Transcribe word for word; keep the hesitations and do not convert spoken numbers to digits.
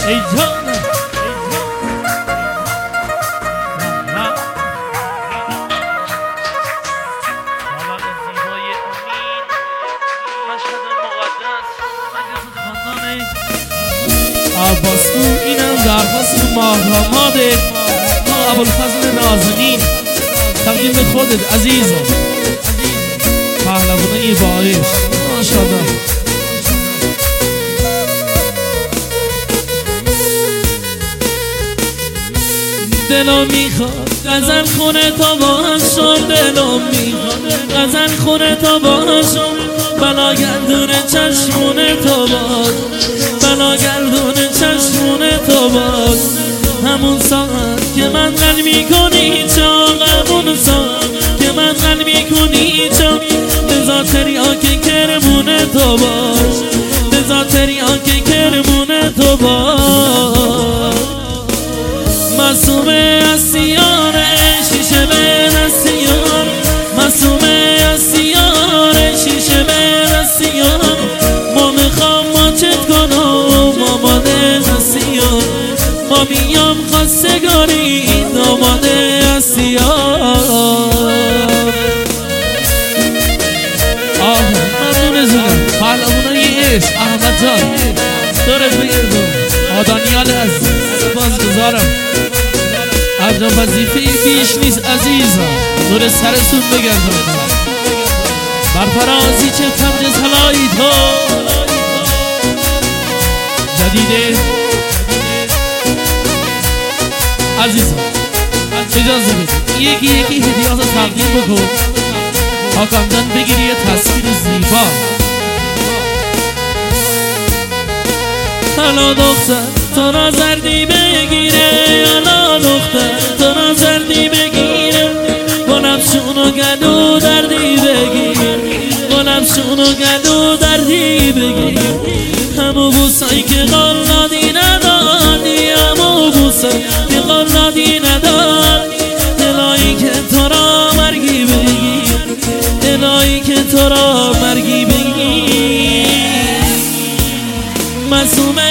ای جان عباسو اینم درخواست ماهراماده ما ابوالفضل نازنین تقدیم به خودت عزیزم پهلوانه باعث ماشاءالله دلو میخواد غزل خونه تا باشم دلو میخواد غزل خونه تا باشم بلا گردون چشمونه تو باز بلا گردون چشمونه تو باز همون ساعت که من غل میکنی چاق همون ساعت که من غل میکنی چاق به ذاتری آنکه کرمونه تو باز به ذاتری آنکه کرمونه تو باز معصومه از سیاره شیشه به نسیان معصومه از سیاره شیشه به نسیان ما میخوام ماچت کنم ماماده نسیان ما میام خواستگاری داماده از سیار آه ممنون زودم پهلوانای عشق احمد جان دارت بگردم آدانیال از بازگزارم عجب وظیفه بیش نیست عزیزم دور سرتون بگردم بر فرازی چه تبریز هلایی تو جدیده عزیزم اجازه بده یکی یکی هدیات تقدیم بکن حاکم جان بگیری یه تصویر زیبا حالا دختر تو نظردی بگیره حالا دختر تو نظردی بگیره گلم شونو گلو دردی بگیر گلم شونو گلو دردی بگیر همو بوسایی که قلادی ندادی همو بوسایی که قلادی ندادی دلایی که تو را مرگی بگیر دلایی که تو را مرگی بگیر معصومه